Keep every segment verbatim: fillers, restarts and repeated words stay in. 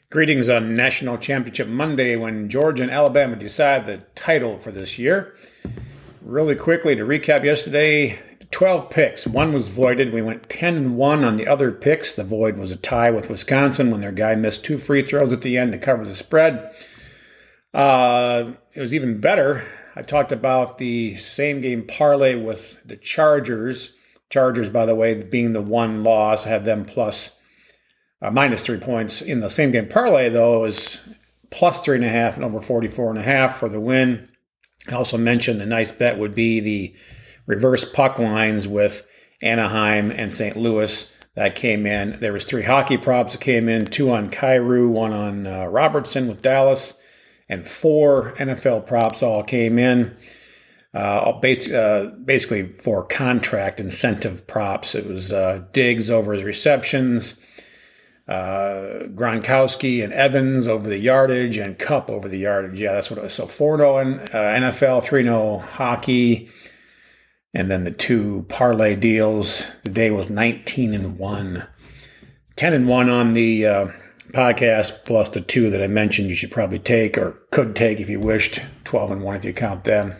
Greetings on National Championship Monday when Georgia and Alabama decide the title for this year. Really quickly to recap yesterday, twelve picks. One was voided. We went ten and one on the other picks. The void was a tie with Wisconsin when their guy missed two free throws at the end to cover the spread. Uh, it was even better. I talked about the same game parlay with the Chargers. Chargers, by the way, being the one loss, I had them plus Uh, minus three points. In the same game parlay, though, it was plus three and a half and over forty-four and a half for the win. I also mentioned a nice bet would be the reverse puck lines with Anaheim and Saint Louis. That came in. There was three hockey props that came in, two on Kyrou, one on uh, Robertson with Dallas, and four N F L props all came in. Uh, basically, uh, basically for contract incentive props. It was uh, Diggs over his receptions, Uh, Gronkowski and Evans over the yardage, and Kupp over the yardage. Yeah, that's what it was. So four and oh in uh, N F L, three and oh hockey, and then the two parlay deals. The day was nineteen and one. ten and one on the uh, podcast, plus the two that I mentioned you should probably take, or could take if you wished. twelve and one if you count them.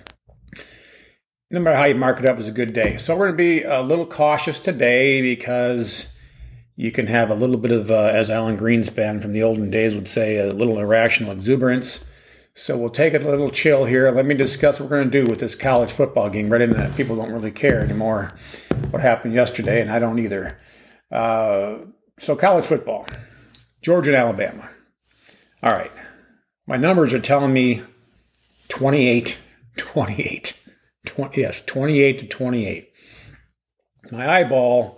No matter how you mark it up, it's a good day. So we're going to be a little cautious today because you can have a little bit of, uh, as Alan Greenspan from the olden days would say, a little irrational exuberance. So we'll take it a little chill here. Let me discuss what we're going to do with this college football game. Right into that, people don't really care anymore what happened yesterday, and I don't either. Uh, so college football, Georgia and Alabama. All right. My numbers are telling me twenty-eight, twenty-eight. twenty, yes, twenty-eight to twenty-eight. My eyeball...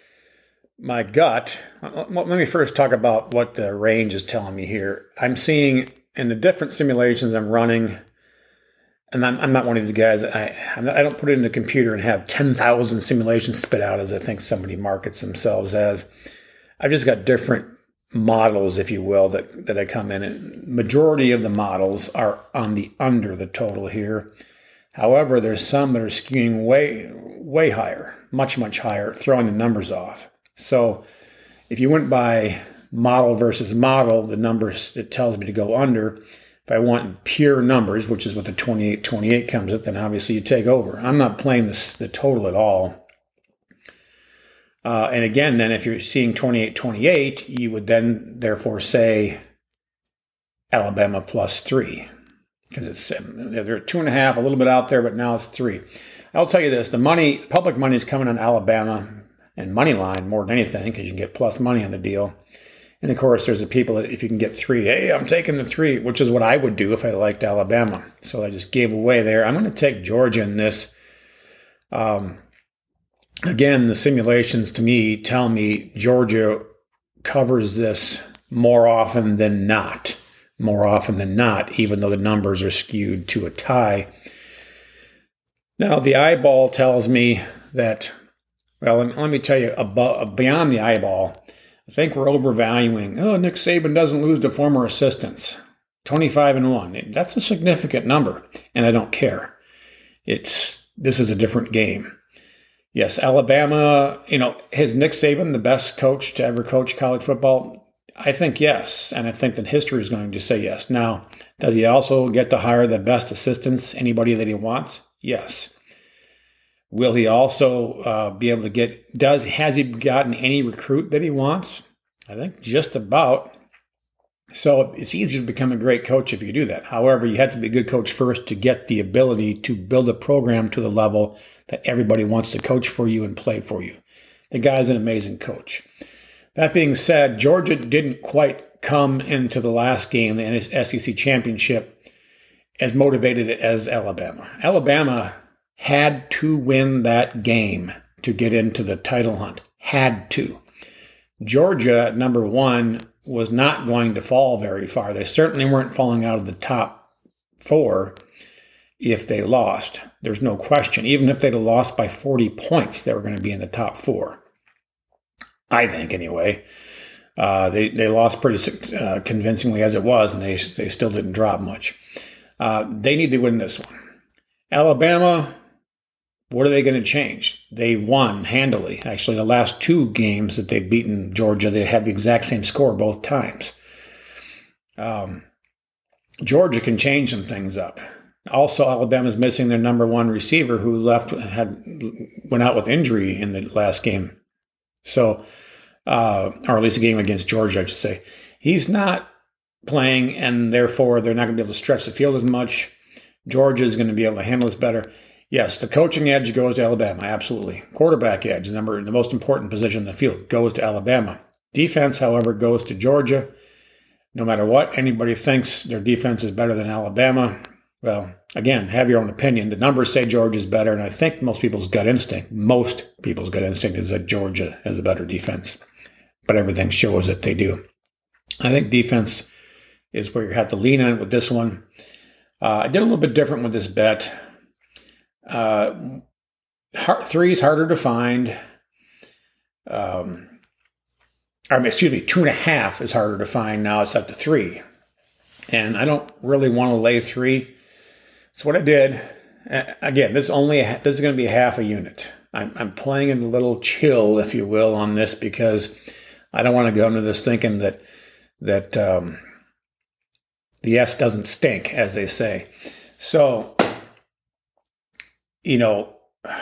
My gut, let me first talk about what the range is telling me here. I'm seeing in the different simulations I'm running, and I'm, I'm not one of these guys, I, I'm not, I don't put it in the computer and have ten thousand simulations spit out as I think somebody markets themselves as. I've just got different models, if you will, that, that I come in. And majority of the models are on the under the total here. However, there's some that are skewing way, way higher, much, much higher, throwing the numbers off. So if you went by model versus model, the numbers, it tells me to go under. If I want pure numbers, which is what the twenty-eight twenty-eight comes with, then obviously you take over. I'm not playing this, the total at all. Uh, and again, then if you're seeing twenty-eight twenty-eight, you would then therefore say Alabama plus three. Because it's they're two and a half, a little bit out there, but now it's three. I'll tell you this, the money, public money is coming on Alabama and money line more than anything, because you can get plus money on the deal. And of course, there's the people that if you can get three, hey, I'm taking the three, which is what I would do if I liked Alabama. So I just gave away there. I'm going to take Georgia in this. Um, again, the simulations to me tell me Georgia covers this more often than not. More often than not, even though the numbers are skewed to a tie. Now, the eyeball tells me that, well, let me, let me tell you, above, beyond the eyeball, I think we're overvaluing, oh, Nick Saban doesn't lose to former assistants. twenty-five and one. That's a significant number, and I don't care. It's This is a different game. Yes, Alabama, you know, is Nick Saban the best coach to ever coach college football? I think yes, and I think that history is going to say yes. Now, does he also get to hire the best assistants, anybody that he wants? Yes. Will he also uh, be able to get, does, has he gotten any recruit that he wants? I think just about. So it's easy to become a great coach if you do that. However, you have to be a good coach first to get the ability to build a program to the level that everybody wants to coach for you and play for you. The guy's an amazing coach. That being said, Georgia didn't quite come into the last game, the S E C championship, as motivated as Alabama. Alabama had to win that game to get into the title hunt. Had to. Georgia, at number one, was not going to fall very far. They certainly weren't falling out of the top four if they lost. There's no question. Even if they'd have lost by forty points, they were going to be in the top four. I think, anyway. Uh, they, they lost pretty uh, convincingly as it was, and they, they still didn't drop much. Uh, they need to win this one. Alabama, what are they going to change? They won handily. Actually, the last two games that they've beaten Georgia, they had the exact same score both times. Um, Georgia can change some things up. Also, Alabama's missing their number one receiver who left had went out with injury in the last game. So, uh, or at least a game against Georgia, I should say. He's not playing, and therefore they're not going to be able to stretch the field as much. Georgia is going to be able to handle this better. Yes, the coaching edge goes to Alabama, absolutely. Quarterback edge, the number the most important position in the field, goes to Alabama. Defense, however, goes to Georgia. No matter what anybody thinks their defense is better than Alabama, well, again, have your own opinion. The numbers say Georgia's better, and I think most people's gut instinct, most people's gut instinct is that Georgia has a better defense. But everything shows that they do. I think defense is where you have to lean on with this one. Uh, I did a little bit different with this bet. Uh, three is harder to find. Um, I mean, excuse me, two and a half is harder to find. Now it's up to three. And I don't really want to lay three. So what I did, again, this is only a, this is going to be a half a unit. I'm, I'm playing in a little chill, if you will, on this because I don't want to go into this thinking that that um, the S doesn't stink, as they say. So, you know,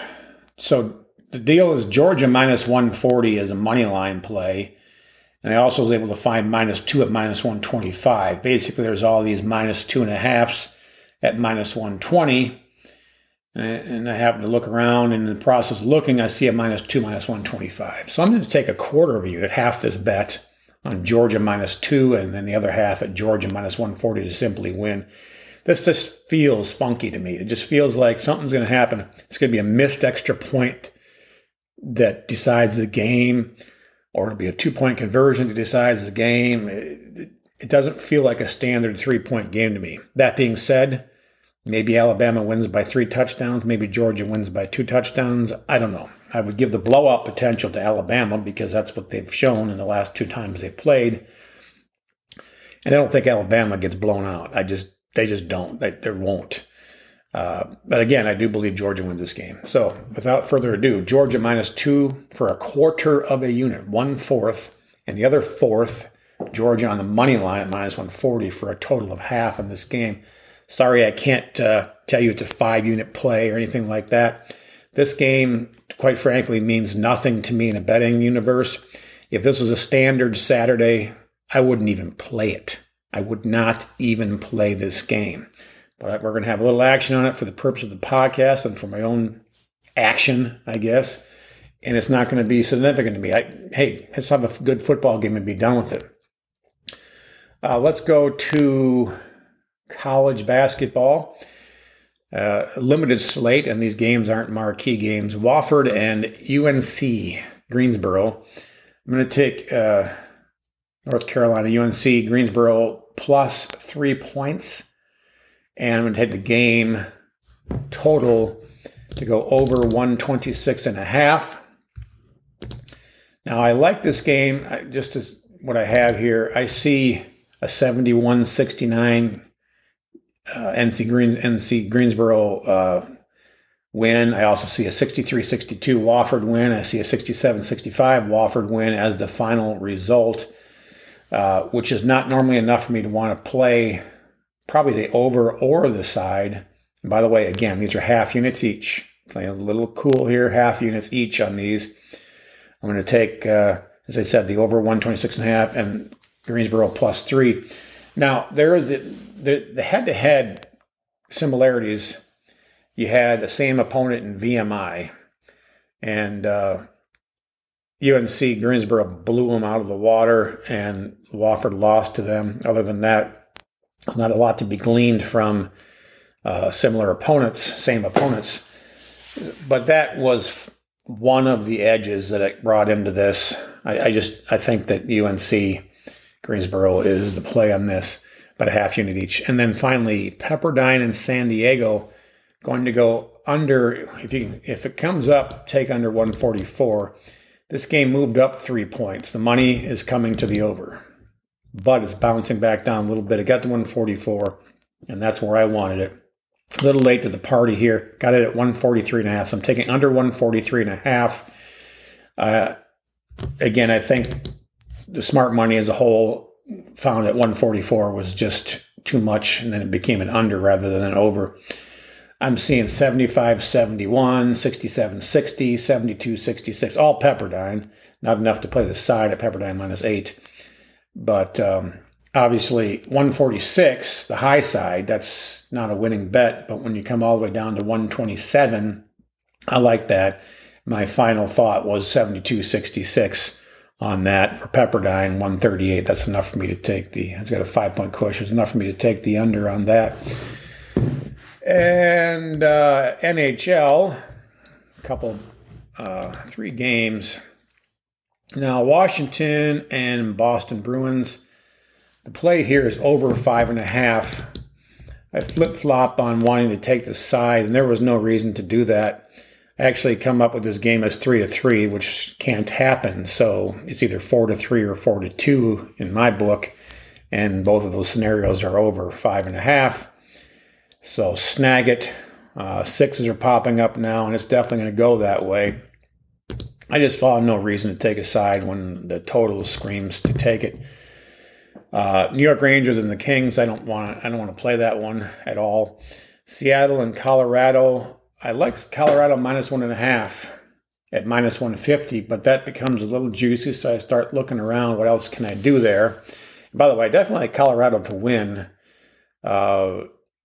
so the deal is Georgia minus one forty is a money line play. And I also was able to find minus two at minus one twenty-five. Basically, there's all these minus two and a halves at minus one twenty. And I happen to look around, and in the process of looking, I see a minus two, minus one twenty-five. So I'm going to take a quarter of a unit, half this bet on Georgia minus two, and then the other half at Georgia minus one forty to simply win. This just feels funky to me. It just feels like something's going to happen. It's going to be a missed extra point that decides the game, or it'll be a two-point conversion that decides the game. It, it doesn't feel like a standard three-point game to me. That being said, maybe Alabama wins by three touchdowns. Maybe Georgia wins by two touchdowns. I don't know. I would give the blowout potential to Alabama because that's what they've shown in the last two times they've played. And I don't think Alabama gets blown out. I just They just don't. They, they won't. Uh, but again, I do believe Georgia wins this game. So without further ado, Georgia minus two for a quarter of a unit, one-fourth. And the other fourth, Georgia on the money line at minus one forty for a total of half in this game. Sorry, I can't uh, tell you it's a five-unit play or anything like that. This game, quite frankly, means nothing to me in a betting universe. If this was a standard Saturday, I wouldn't even play it. I would not even play this game. But we're going to have a little action on it for the purpose of the podcast and for my own action, I guess. And it's not going to be significant to me. I, hey, let's have a good football game and be done with it. Uh, let's go to college basketball. Uh, limited slate, and these games aren't marquee games. Wofford and U N C Greensboro. I'm going to take uh, North Carolina, U N C Greensboro plus three points. And I'm going to take the game total to go over one twenty-six and a half. Now, I like this game. Just as what I have here, I see a seventy-one sixty-nine uh, N C Greens, N C Greensboro uh, win. I also see a sixty-three sixty-two Wofford win. I see a sixty-seven sixty-five Wofford win as the final result, uh, which is not normally enough for me to want to play probably the over or the side. And by the way, again, these are half units each. Playing a little cool here, half units each on these. I'm going to take, uh, as I said, the over one twenty-six and a half and Greensboro plus three. Now, there is the, the, the head-to-head similarities. You had the same opponent in V M I, and uh, U N C Greensboro blew them out of the water, and Wofford lost to them. Other than that, there's not a lot to be gleaned from uh, similar opponents, same opponents. But that was one of the edges that it brought into this. I, I just I think that U N C Greensboro is the play on this, but a half unit each. And then finally, Pepperdine and San Diego going to go under. If you can, if it comes up, take under one forty-four. This game moved up three points. The money is coming to the over, but it's bouncing back down a little bit. It got to one forty-four, and that's where I wanted it. A little late to the party here. Got it at one forty-three and a half. So I'm taking under one forty-three and a half. Uh, again, I think the smart money as a whole found that one forty-four was just too much, and then it became an under rather than an over. I'm seeing seventy-five seventy-one, sixty-seven sixty, seventy-two sixty-six, all Pepperdine. Not enough to play the side at Pepperdine minus eight. But um, obviously, one forty-six, the high side, that's not a winning bet. But when you come all the way down to one twenty-seven, I like that. My final thought was seventy-two sixty-six on that for Pepperdine, one thirty-eight. That's enough for me to take the, it's got a five-point cushion. It's enough for me to take the under on that. And uh, N H L, a couple, uh, three games. Now, Washington and Boston Bruins, the play here is over five and a half. I flip-flop on wanting to take the side, and there was no reason to do that. I actually come up with this game as three to three, which can't happen. So it's either four to three or four to two in my book, and both of those scenarios are over five and a half. So snag it. Uh, sixes are popping up now, and it's definitely going to go that way. I just found no reason to take a side when the total screams to take it. Uh, New York Rangers and the Kings, I don't want. I don't want to play that one at all. Seattle and Colorado. I like Colorado minus one and a half at minus one fifty, but that becomes a little juicy, so I start looking around. What else can I do there? And by the way, I definitely like Colorado to win. Uh,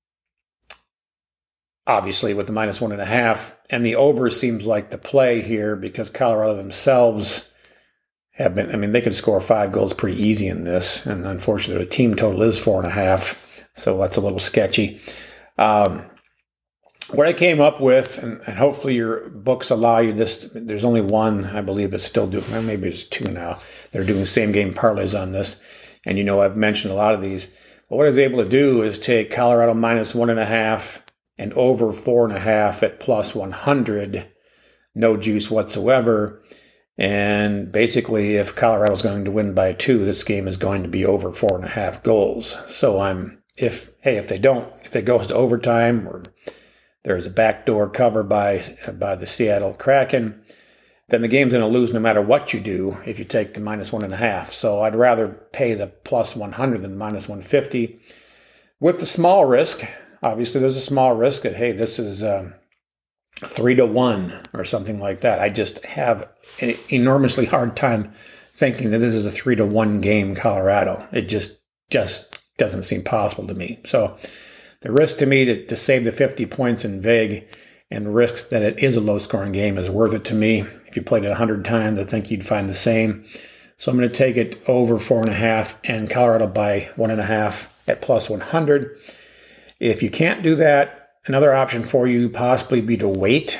obviously, with the minus one and a half, and the over seems like the play here because Colorado themselves have been. I mean, they could score five goals pretty easy in this, and unfortunately, the team total is four and a half, so that's a little sketchy. Um, What I came up with, and, and hopefully your books allow you this, there's only one, I believe, that's still doing, well, maybe it's two now, they're doing same-game parlays on this. And you know I've mentioned a lot of these. But what I was able to do is take Colorado minus one and a half and over four and a half at plus one hundred, no juice whatsoever. And basically, if Colorado's going to win by two, this game is going to be over four and a half goals. So I'm, if, hey, if they don't, if it goes to overtime or there's a backdoor cover by by the Seattle Kraken, then the game's going to lose no matter what you do if you take the minus one and a half. So I'd rather pay the plus one hundred than the minus one fifty. With the small risk, obviously there's a small risk that, hey, this is um, three to one or something like that. I just have an enormously hard time thinking that this is a three to one game, Colorado. It just, just doesn't seem possible to me. So the risk to me to, to save the fifty points in vig and risk that it is a low-scoring game is worth it to me. If you played it one hundred times, I think you'd find the same. So I'm going to take it over four and a half and Colorado by one and a half at plus one hundred. If you can't do that, another option for you possibly be to wait.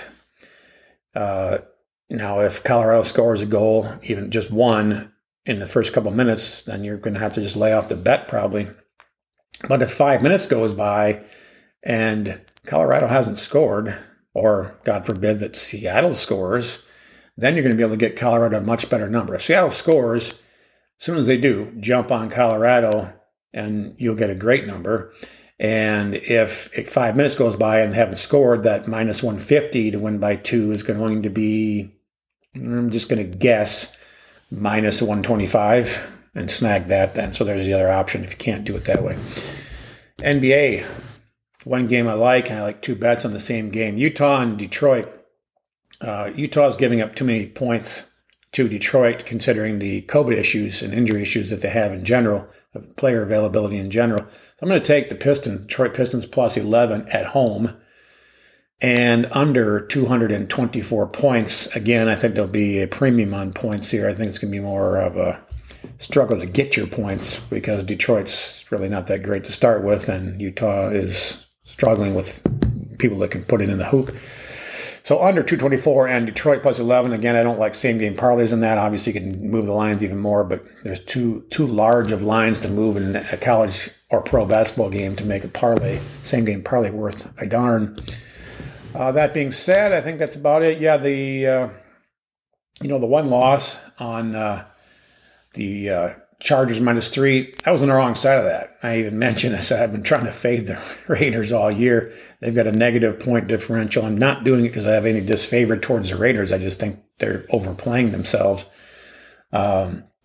Uh, now, if Colorado scores a goal, even just one, in the first couple minutes, then you're going to have to just lay off the bet probably. But if five minutes goes by and Colorado hasn't scored, or God forbid that Seattle scores, then you're going to be able to get Colorado a much better number. If Seattle scores, as soon as they do, jump on Colorado and you'll get a great number. And if, if five minutes goes by and they haven't scored, that minus one fifty to win by two is going to be, I'm just going to guess, minus one twenty-five. And snag that then. So there's the other option if you can't do it that way. N B A, one game I like, and I like two bets on the same game. Utah and Detroit. Uh, Utah's giving up too many points to Detroit considering the COVID issues and injury issues that they have in general, player availability in general. So I'm going to take the Pistons, Detroit Pistons plus eleven at home and under two hundred twenty-four points. Again, I think there'll be a premium on points here. I think it's going to be more of a struggle to get your points because Detroit's really not that great to start with, and Utah is struggling with people that can put it in the hoop. So under two twenty-four and Detroit plus eleven. Again, I don't like same-game parlays in that. Obviously, you can move the lines even more, but there's too too large of lines to move in a college or pro basketball game to make a parlay, same-game parlay worth a darn. Uh, that being said, I think that's about it. Yeah, the uh, you know the one loss on uh, the uh, Chargers minus three, I was on the wrong side of that. I even mentioned this. I've been trying to fade the Raiders all year. They've got a negative point differential. I'm not doing it because I have any disfavor towards the Raiders. I just think they're overplaying themselves. Um,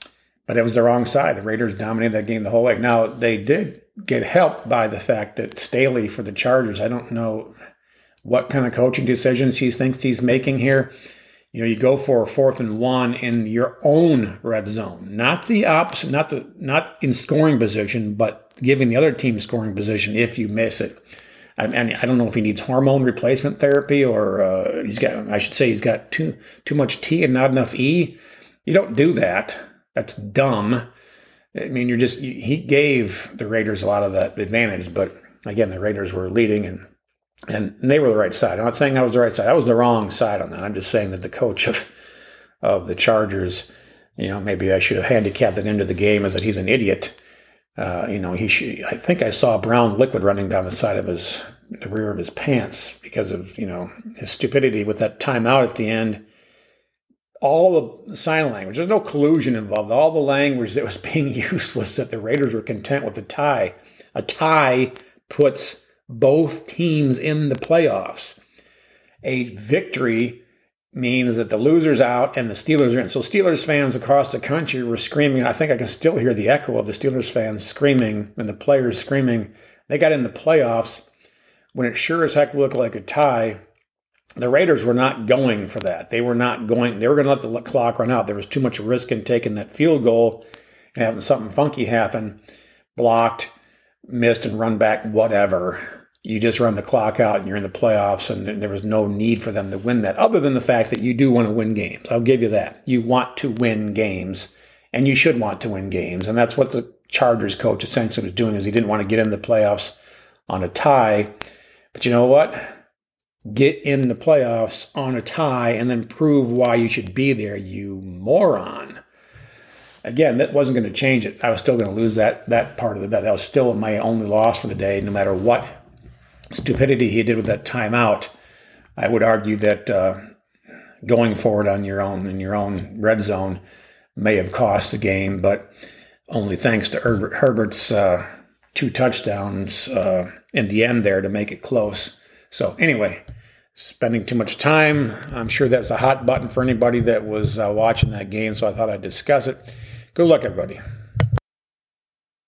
But it was the wrong side. The Raiders dominated that game the whole way. Now, they did get helped by the fact that Staley for the Chargers, I don't know what kind of coaching decisions he thinks he's making here. You know, you go for a fourth and one in your own red zone, not the opposite, not the not in scoring position, but giving the other team scoring position if you miss it. I mean, I don't know if he needs hormone replacement therapy or uh, he's got. I should say he's got too too much T and not enough E. You don't do that. That's dumb. I mean, you're just. He gave the Raiders a lot of that advantage, but again, the Raiders were leading and. And they were the right side. I'm not saying I was the right side. I was the wrong side on that. I'm just saying that the coach of of the Chargers, you know, maybe I should have handicapped it into the game as that he's an idiot. Uh, you know, he should, I think I saw brown liquid running down the side of his, the rear of his pants because of, you know, his stupidity with that timeout at the end. All the sign language, there's no collusion involved. All the language that was being used was that the Raiders were content with a tie. A tie puts both teams in the playoffs. A victory means that the loser's out and the Steelers are in. So Steelers fans across the country were screaming. I think I can still hear the echo of the Steelers fans screaming and the players screaming. They got in the playoffs when it sure as heck looked like a tie. The Raiders were not going for that. They were not going. They were going to let the clock run out. There was too much risk in taking that field goal and having something funky happen. Blocked, missed, and run back, whatever. You just run the clock out and you're in the playoffs, and there was no need for them to win that, other than the fact that you do want to win games. I'll give you that. You want to win games, and you should want to win games, and that's what the Chargers coach essentially was doing, is he didn't want to get in the playoffs on a tie. But you know what? Get in the playoffs on a tie and then prove why you should be there, you moron. Again, that wasn't going to change it. I was still going to lose that that part of the bet. That was still my only loss for the day, no matter what stupidity he did with that timeout. I would argue that uh, going forward on your own in your own red zone may have cost the game, but only thanks to Herbert, Herbert's uh, two touchdowns uh, in the end there to make it close. So anyway, spending too much time. I'm sure that's a hot button for anybody that was uh, watching that game, so I thought I'd discuss it. Good luck, everybody.